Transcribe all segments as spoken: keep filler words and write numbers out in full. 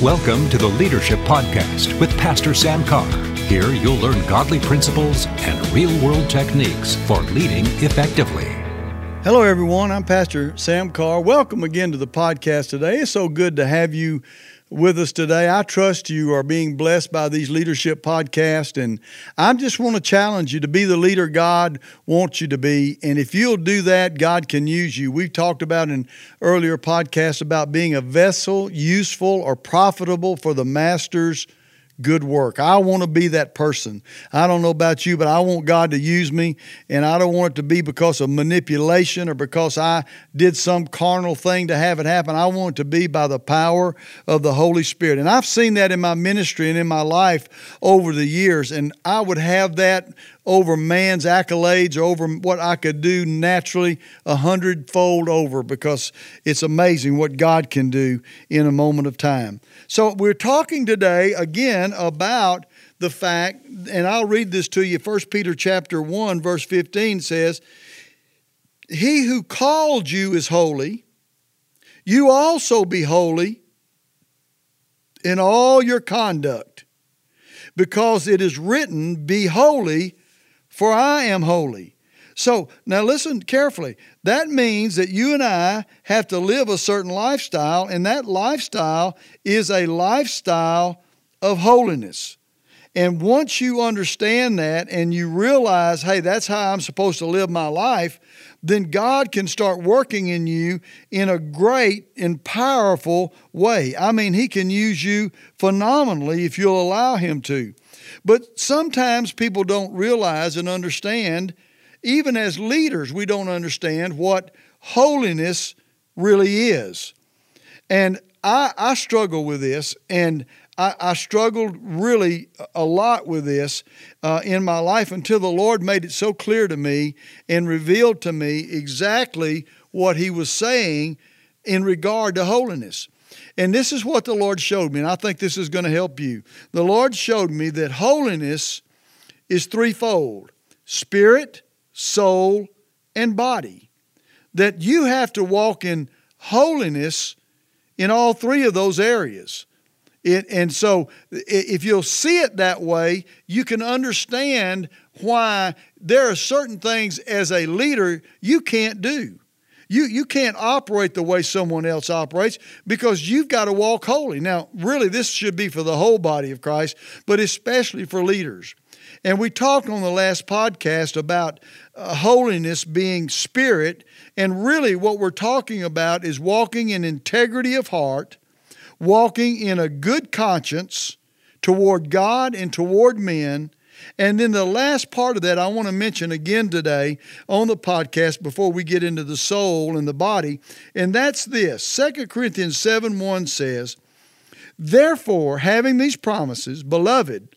Welcome to the Leadership Podcast with Pastor Sam Carr. Here you'll learn godly principles and real-world techniques for leading effectively. Hello, everyone. I'm Pastor Sam Carr. Welcome again to the podcast today. It's so good to have you with us today. I trust you are being blessed by these leadership podcasts, and I just want to challenge you to be the leader God wants you to be. And if you'll do that, God can use you. We've talked about in earlier podcasts about being a vessel, useful or profitable for the Master's good work. I want to be that person. I don't know about you, but I want God to use me, and I don't want it to be because of manipulation or because I did some carnal thing to have it happen. I want it to be by the power of the Holy Spirit. And I've seen that in my ministry and in my life over the years, and I would have that over man's accolades or over what I could do naturally a hundredfold over, because it's amazing what God can do in a moment of time. So we're talking today again about the fact, and I'll read this to you. First Peter chapter one, verse fifteen says, "He who called you is holy. You also be holy in all your conduct, because it is written, be holy, for I am holy." So now listen carefully. That means that you and I have to live a certain lifestyle, and that lifestyle is a lifestyle of holiness. And once you understand that and you realize, hey, that's how I'm supposed to live my life, then God can start working in you in a great and powerful way. I mean, He can use you phenomenally if you'll allow Him to. But sometimes people don't realize and understand, even as leaders, we don't understand what holiness really is. And I, I struggle with this, and I, I struggled really a lot with this uh, in my life until the Lord made it so clear to me and revealed to me exactly what He was saying in regard to holiness. And this is what the Lord showed me, and I think this is going to help you. The Lord showed me that holiness is threefold: spirit, soul, and body. That you have to walk in holiness in all three of those areas. It, and so if you'll see it that way, you can understand why there are certain things as a leader you can't do. You, you can't operate the way someone else operates, because you've got to walk holy. Now, really, this should be for the whole body of Christ, but especially for leaders. And we talked on the last podcast about uh, holiness being spirit, and really what we're talking about is walking in integrity of heart, walking in a good conscience toward God and toward men. And then the last part of that I want to mention again today on the podcast before we get into the soul and the body, and that's this. Second Corinthians seven one says, "Therefore, having these promises, beloved,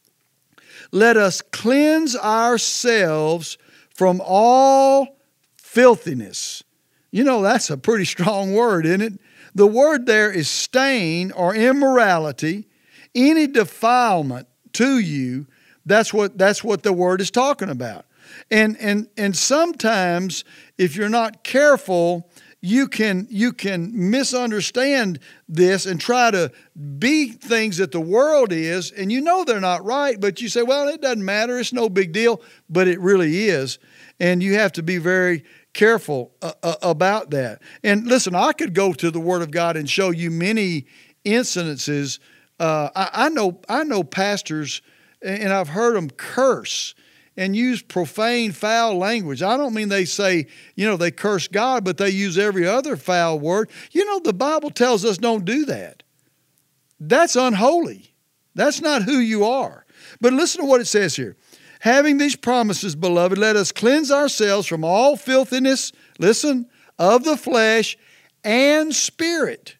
let us cleanse ourselves from all filthiness." You know, that's a pretty strong word, isn't it? The word there is stain or immorality, any defilement to you. That's what that's what the word is talking about. And and and sometimes if you're not careful, you can you can misunderstand this and try to be things that the world is, and you know they're not right, but you say, well, it doesn't matter, it's no big deal, but it really is. And you have to be very careful uh, uh, about that. And listen, I could go to the Word of God and show you many incidences. Uh, I, I know I know pastors, and I've heard them curse and use profane, foul language. I don't mean they say, you know, they curse God, but they use every other foul word. You know, the Bible tells us don't do that. That's unholy. That's not who you are. But listen to what it says here. "Having these promises, beloved, let us cleanse ourselves from all filthiness," listen, "of the flesh and spirit,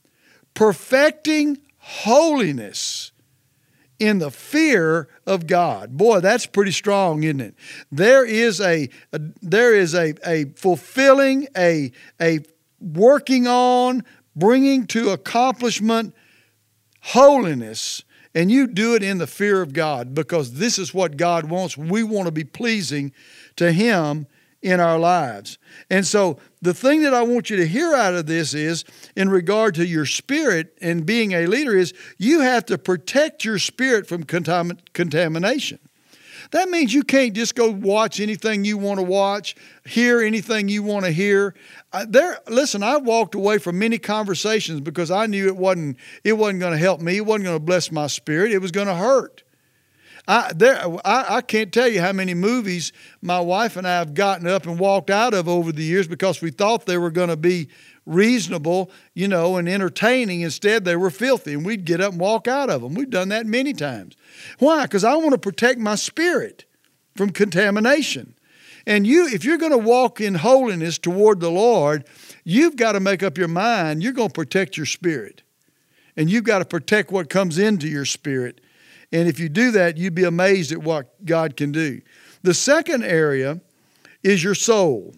perfecting holiness in the fear of God." Boy, that's pretty strong, isn't it? There is a, a there is a, a fulfilling, a, a working on, bringing to accomplishment holiness, and you do it in the fear of God, because this is what God wants. We want to be pleasing to Him in our lives. And so the thing that I want you to hear out of this is, in regard to your spirit and being a leader, is you have to protect your spirit from contam- contamination. That means you can't just go watch anything you want to watch, hear anything you want to hear. Uh, there, listen, I walked away from many conversations because I knew it wasn't it wasn't going to help me. It wasn't going to bless my spirit. It was going to hurt. I, there, I, I can't tell you how many movies my wife and I have gotten up and walked out of over the years because we thought they were going to be reasonable, you know, and entertaining. Instead, they were filthy, and we'd get up and walk out of them. We've done that many times. Why? Because I want to protect my spirit from contamination. And you, if you're going to walk in holiness toward the Lord, you've got to make up your mind you're going to protect your spirit. And you've got to protect what comes into your spirit. And if you do that, you'd be amazed at what God can do. The second area is your soul.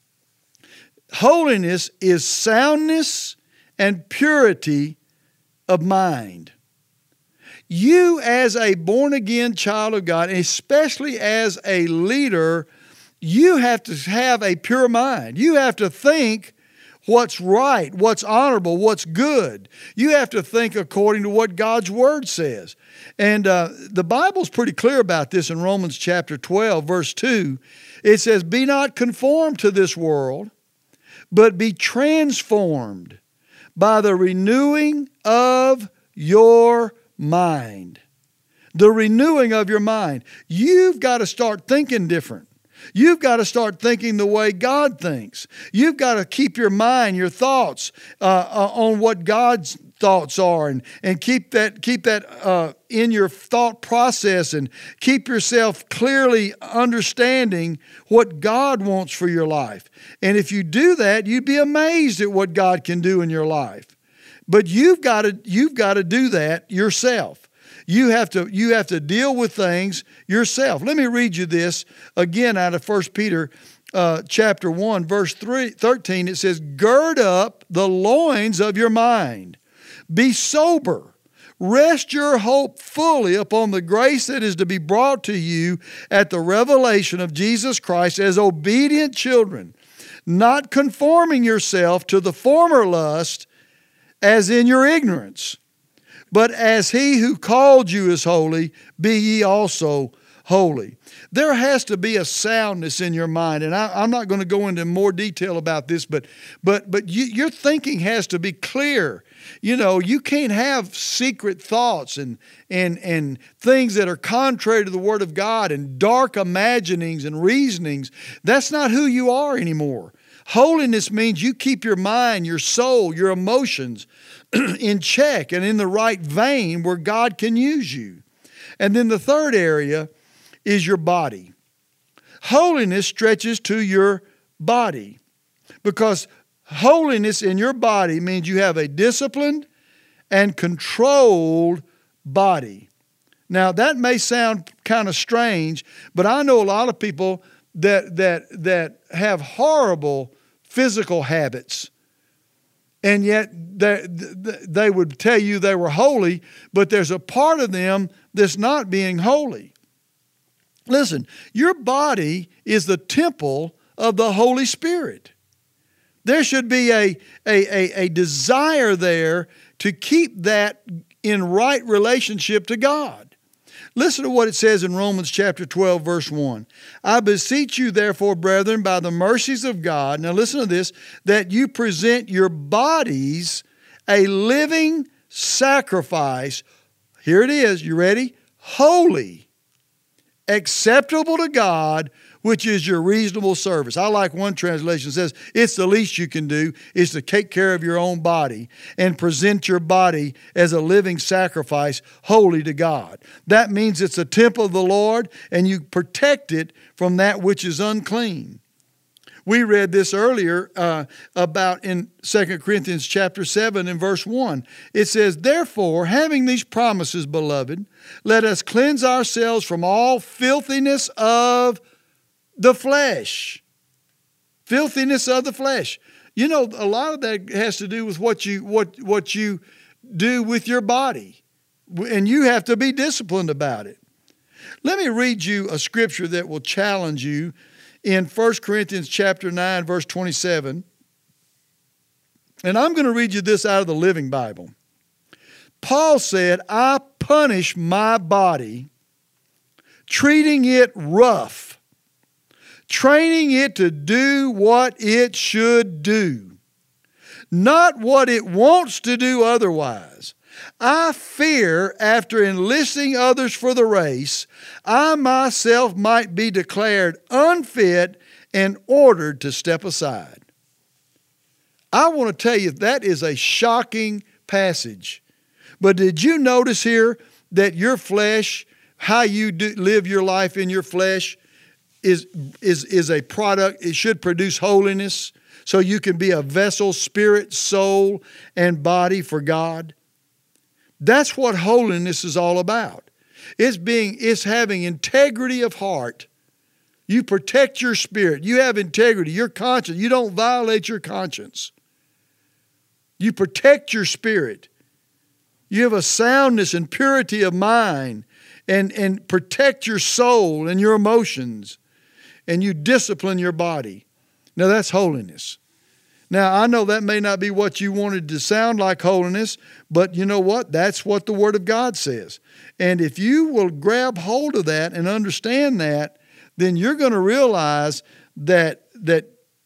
Holiness is soundness and purity of mind. You, as a born-again child of God, especially as a leader, you have to have a pure mind. You have to think what's right, what's honorable, what's good. You have to think according to what God's Word says. And uh, the Bible's pretty clear about this in Romans chapter twelve, verse two. It says, "Be not conformed to this world, but be transformed by the renewing of your mind." The renewing of your mind. You've got to start thinking different. You've got to start thinking the way God thinks. You've got to keep your mind, your thoughts uh, uh, on what God's thoughts are, and, and keep that keep that uh, in your thought process, and keep yourself clearly understanding what God wants for your life. And if you do that, you'd be amazed at what God can do in your life. But you've got to you've got to do that yourself. You have to you have to deal with things yourself. Let me read you this again out of First Peter uh, chapter one, verse three, thirteen. It says, "Gird up the loins of your mind. Be sober. Rest your hope fully upon the grace that is to be brought to you at the revelation of Jesus Christ as obedient children, not conforming yourself to the former lust as in your ignorance. But as He who called you is holy, be ye also holy." There has to be a soundness in your mind. And I, I'm not going to go into more detail about this, but but but you, your thinking has to be clear. You know, you can't have secret thoughts and, and, and things that are contrary to the Word of God and dark imaginings and reasonings. That's not who you are anymore. Holiness means you keep your mind, your soul, your emotions in check and in the right vein where God can use you. And then the third area is your body. Holiness stretches to your body, because holiness in your body means you have a disciplined and controlled body. Now, that may sound kind of strange, but I know a lot of people that that that have horrible physical habits. And yet they, they would tell you they were holy, but there's a part of them that's not being holy. Listen, your body is the temple of the Holy Spirit. There should be a, a, a, a desire there to keep that in right relationship to God. Listen to what it says in Romans chapter twelve, verse one. "I beseech you, therefore, brethren, by the mercies of God," now listen to this, "that you present your bodies a living sacrifice." Here it is. You ready? "Holy, acceptable to God, which is your reasonable service." I like one translation that says, it's the least you can do is to take care of your own body and present your body as a living sacrifice, holy to God. That means it's a temple of the Lord, and you protect it from that which is unclean. We read this earlier uh, about in Second Corinthians chapter seven and verse one. It says, "Therefore, having these promises, beloved, let us cleanse ourselves from all filthiness of the flesh." Filthiness of the flesh. You know, a lot of that has to do with what you what what you do with your body. And you have to be disciplined about it. Let me read you a scripture that will challenge you in First Corinthians chapter nine, verse twenty-seven. And I'm going to read you this out of the Living Bible. Paul said, I punish my body, treating it rough, training it to do what it should do, not what it wants to do otherwise. I fear, after enlisting others for the race, I myself might be declared unfit and ordered to step aside. I want to tell you, that is a shocking passage. But did you notice here that your flesh, how you do live your life in your flesh, is, is, is a product, it should produce holiness, so you can be a vessel, spirit, soul, and body for God? That's what holiness is all about. It's being, it's having integrity of heart. You protect your spirit. You have integrity. Your conscience. You don't violate your conscience. You protect your spirit. You have a soundness and purity of mind, and, and protect your soul and your emotions, and you discipline your body. Now that's holiness. Now I know that may not be what you wanted to sound like holiness, but you know what? That's what the Word of God says. And if you will grab hold of that and understand that, then you're going to realize that, that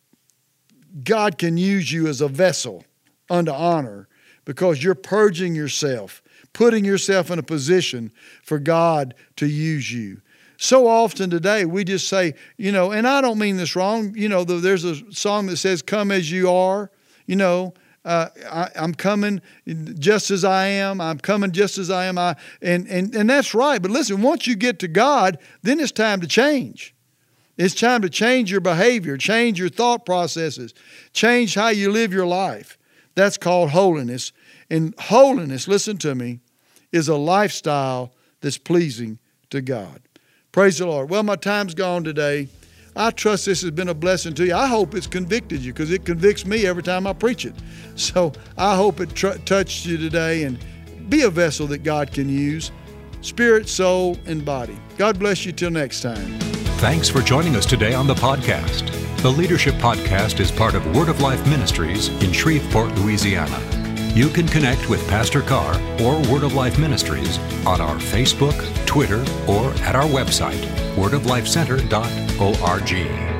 God can use you as a vessel unto honor, because you're purging yourself, putting yourself in a position for God to use you. So often today we just say, you know, and I don't mean this wrong, you know, there's a song that says, come as you are, you know, uh, I, I'm coming just as I am, I'm coming just as I am, I, and, and, and that's right. But listen, once you get to God, then it's time to change. It's time to change your behavior, change your thought processes, change how you live your life. That's called holiness. And holiness, listen to me, is a lifestyle that's pleasing to God. Praise the Lord. Well, my time's gone today. I trust this has been a blessing to you. I hope it's convicted you, because it convicts me every time I preach it. So I hope it tr- touched you today, and be a vessel that God can use, spirit, soul, and body. God bless you till next time. Thanks for joining us today on the podcast. The Leadership Podcast is part of Word of Life Ministries in Shreveport, Louisiana. You can connect with Pastor Carr or Word of Life Ministries on our Facebook, Twitter, or at our website, word of life center dot org.